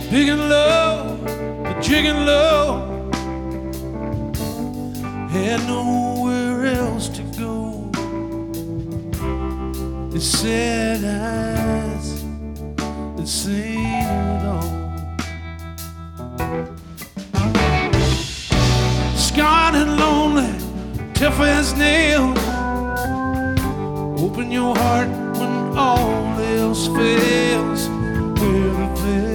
big and low, but jigging low. Had nowhere else to go. It's sad eyes that seen it all. Scarred and lonely, tough as nails. Open your heart when all else fails. Where to fail.